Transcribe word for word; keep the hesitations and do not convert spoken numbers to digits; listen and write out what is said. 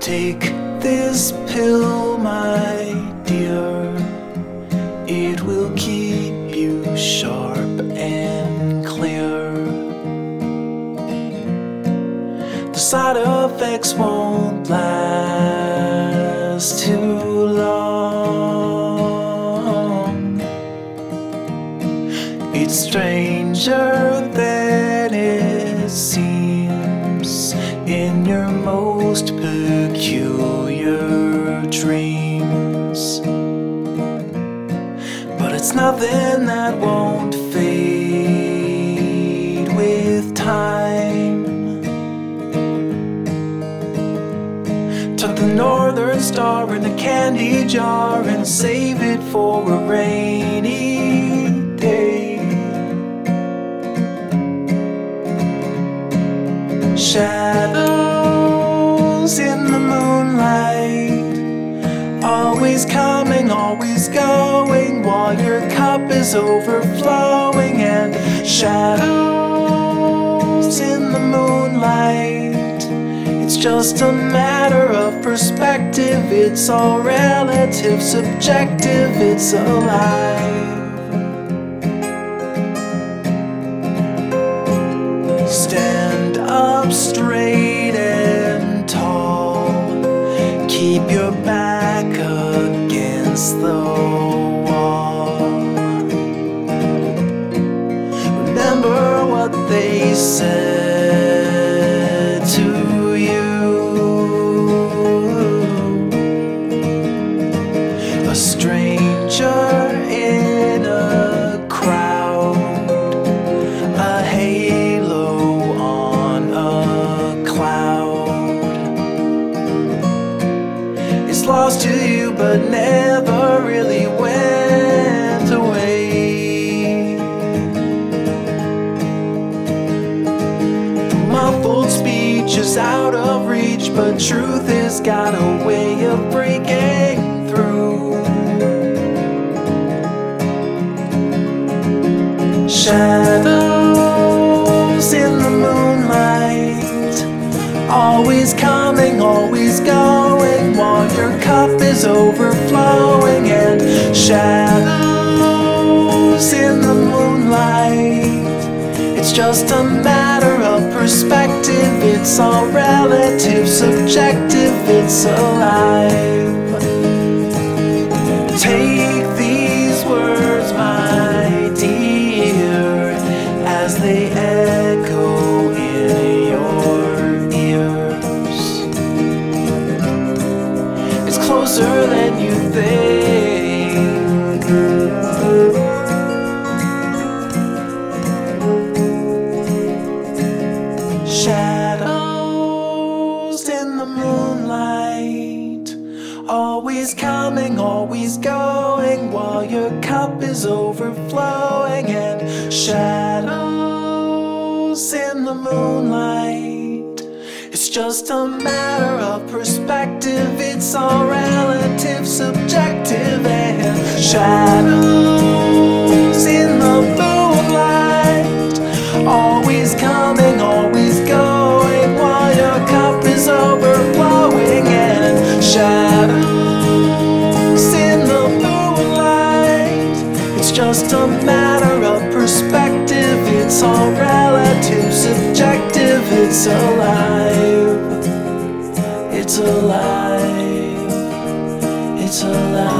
Take this pill, my dear. It will keep you sharp and clear. The side effects won't last too long. It's stranger than it seems in your most peculiar dreams. But it's nothing that won't fade with time. Tuck the Northern Star in a candy jar and save it for a rainy day. Shadows in the moonlight, always coming, always going, while your cup is overflowing. And shadows in the moonlight, it's just a matter of perspective. It's all relative, subjective, it's alive. Stand up straight and tall, keep your back against the wall. Remember what they said to you. A stranger in a crowd, a halo on a cloud. It's lost to you but never really went away. The muffled speech is out of reach, but truth has got a way of breaking through. Shadows in the moonlight, always coming, always going, while your cup is overflowing. And shadows in the moonlight, it's just a matter of perspective. It's all relative, subjective, it's alive. Take these words, my dear, as they echo in your ears. It's closer than you think. Shadows in the moonlight, always coming, always going, while your cup is overflowing. And shadows in the moonlight, it's just a matter of perspective. It's all relative, subjective. And shadows in the moonlight, always coming, always going, while your cup is overflowing. And shadows in the moonlight, it's just a matter of perspective. It's all relative, subjective, it's alive. It's alive. It's alive.